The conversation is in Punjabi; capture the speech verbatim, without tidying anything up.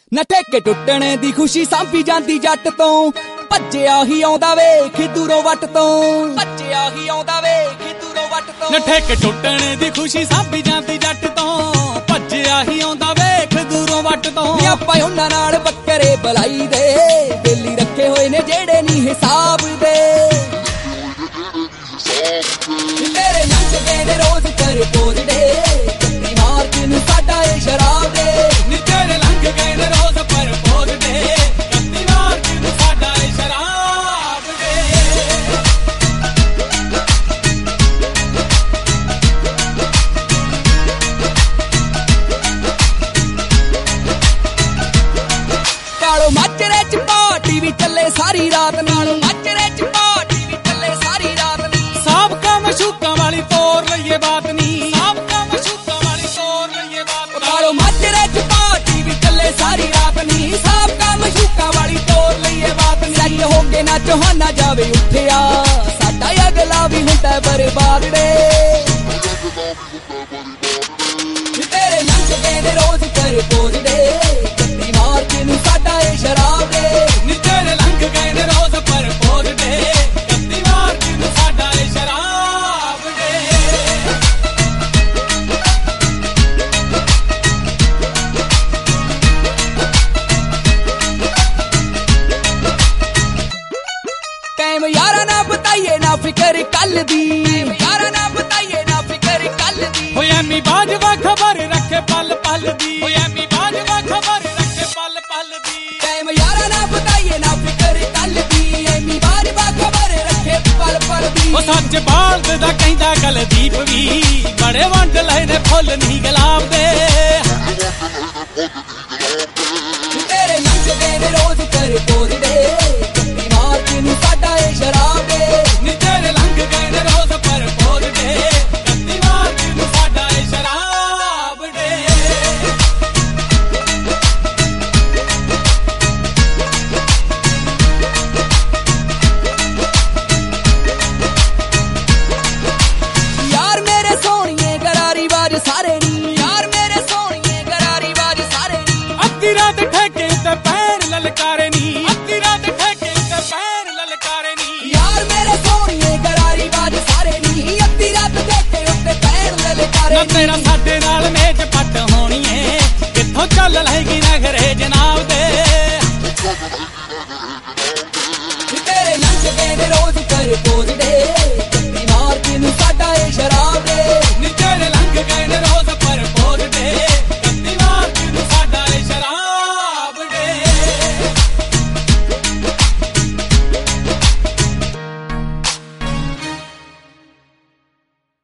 ਨਾ ਠੇਕੇ ਟੁੱਟਣੇ ਦੀ ਖੁਸ਼ੀ ਸਾਂਭੀ ਜਾਂਦੀ ਜੱਟ ਤੋਂ, ਭੱਜਿਆ ਹੀ ਆਉਂਦਾ ਵੇਖ ਦੂਰੋਂ ਵੱਟ ਤੋਂ, ਭੱਜਿਆ ਹੀ ਆਉਂਦਾ ਵੇਖ ਦੂਰੋਂ ਵੱਟ ਤੋਂ। ਨਾ ਠੇਕੇ ਟੁੱਟਣੇ ਦੀ ਖੁਸ਼ੀ ਸਾਂਭੀ ਜਾਂਦੀ ਜੱਟ ਤੋਂ, ਭੱਜਿਆ ਹੀ ਆਉਂਦਾ ਵੇਖ ਦੂਰੋਂ ਵੱਟ ਤੋਂ। ਨੀ ਆਪਾਂ ਉਹਨਾਂ ਨਾਲ ਬੱਕਰੇ ਬਲਾਈ ਦੇ, ਬੇਲੀ ਰੱਖੇ ਹੋਏ ਨੇ ਜਿਹੜੇ ਨੀ ਹਿਸਾਬ ਦੇ। ਤੇਰੇ ਲੰਘ ਗਏ ਨੇ ਰੋਜ਼ ਕਰ ਪੋਜੜੇ, ਕੱਤੀ ਮਾਰਚ ਨੂੰ ਸਾਡਾ ਏ ਸ਼ਰਾਬ ਦੇ। ਨੀ ਤੇਰੇ ਲੰਘ ਗਏ ਨੇ ਰੋਜ਼ ਪਰ ਪੋਜੜੇ, ਕੱਤੀ ਮਾਰਚ ਨੂੰ ਸਾਡਾ ਏ ਸ਼ਰਾਬ ਦੇ। ਕਾਲੋ ਮਾਚਰੇ ਚ ਪਾਰਟੀ ਵੀ ਚੱਲੇ ਸਾਰੀ ਰਾਤ, ਨਾਲੋਂ ਮਾਚਰੇ ਚ ਪਾਰਟੀ ਵੀ ਚੱਲੇ ਸਾਰੀ ਰਾਤ ਨੀ। ਸਾਬਕਾ ਮਸ਼ੂਕਾਂ ਵਾਲੀ ਤੋਰ ਲਈਏ ਬਾਤ ਨੀ, ਸਾਬਕਾ ਮਸ਼ੂਕਾਂ ਵਾਲੀ ਤੋਰ ਲਈਏ ਬਾਤ। ਕਾਲੋ ਮਾਚਰੇ ਚ ਪਾਰਟੀ ਵੀ ਚੱਲੇ ਸਾਰੀ ਰਾਤ ਨੀ, ਸਾਬਕਾ ਮਸ਼ੂਕਾਂ ਵਾਲੀ ਤੋਰ ਲਈਏ ਬਾਤ ਨੀ। ਸੈੱਟ ਹੋ ਕੇ ਨਾ ਚੋਹਾਨਾ ਜਾਵੇ ਉੱਠਿਆ, ਸਾਡਾ ਅਗਲਾ ਵੀ ਹੁੰਦਾ ਬਰਬਾਦ ਡੇ। ਤੇਰੇ ਲੰਘ ਗਏ ਨੇ ਰੋਜ਼ ਕਰ ਪੋਜੜੇ, ਕੱਤੀ ਮਾਰਚ ਨੂੰ ਸਾਡਾ ਏ ਸ਼ਰਾਬ ਦੇ। ਨੀ ਤੇਰੇ ਲੰਘ ਗਏ ਨੇ ਰੋਜ਼ ਪਰ ਪੋਜੜੇ, ਕੱਤੀ ਮਾਰਚ ਨੂੰ ਸਾਡਾ ਏ ਸ਼ਰਾਬ ਦੇ। ਟਾਈਮ ਯਾਰਾ ਨਾ ਬਤਾਈਏ ਨਾ ਫਿਕਰ ਕੱਲ ਦੀ, ਯਾਰਾ ਨਾ ਬਤਾਈਏ ਨਾ ਫਿਕਰ ਕੱਲ ਦੀ। ਓਏ ਐਮੀ ਬਾਜਵਾ ਖਬਰ ਰੱਖੇ ਪਲ ਪਲ ਦੀ, ਓਏ ਐਮੀ ਬਾਜਵਾ ਖਬਰ ਰੱਖੇ ਪਲ ਪਲ ਦੀ। ਟਾਈਮ ਯਾਰਾ ਨਾ ਬਤਾਈਏ ਨਾ ਫਿਕਰ ਕੱਲ ਦੀ, ਐਮੀ ਬਾਜਵਾ ਖਬਰ ਰੱਖੇ ਪਲ ਪਲ ਦੀ। ਉਹ ਸੱਚ ਬਾਲਦ ਦਾ ਕਹਿੰਦਾ ਕੁਲਦੀਪ ਵੀ, ਬੜੇ ਵੰਡ ਲਏ ਨੇ ਫੁੱਲ ਨੀ ਗੁਲਾਬ ਦੇ। ਤੇਰੇ ਲੰਘ ਗਏ ਨੇ ਰੋਜ਼ ਕਰ ਪੋਜੜੇ, ਕੱਤੀ ਮਾਰਚ ਨੂੰ ਸਾਡਾ ਏ ਸ਼ਰਾਬ ਦੇ। ਨੀ ਤੇਰੇ ਲੰਘ ਗਏ ਨੇ ਰੋਜ਼ ਪਰ ਪੋਜੜੇ, ਕੱਤੀ ਮਾਰਚ ਨੂੰ ਸਾਡਾ ਏ ਸ਼ਰਾਬ ਦੇ। ਯਾਰ ਮੇਰੇ ਸੋਹਣੀਏ ਗਰਾਰੀ ਬਾਜ ਸਾਰੇ ਨੀ, ਯਾਰ ਮੇਰੇ ਸੋਹਣੀਏ ਗਰਾਰੀ ਬਾਜ ਸਾਰੇ ਨੀ। ਅੱਧੀ ਰਾਤ ਠੇਕੇ ਤੇ ਪੈਰ ਲਲਕਾਰੇ ਨੀ, ਅੱਧੀ ਰਾਤ ਠੇਕੇ ਤੇ ਪੈਰ ਲਲਕਾਰੇ ਨੀ। ਯਾਰ ਮੇਰੇ ਸੋਹਣੀਏ ਗਰਾਰੀ ਬਾਜ ਸਾਰੇ ਨੀ, ਅੱਧੀ ਰਾਤ ਦੇਖੇ ਉੱਤੇ ਪੈਰ ਲਲਕਾਰੇ ਨਾ ਨੀ। ਤੇਰਾ ਸਾਡੇ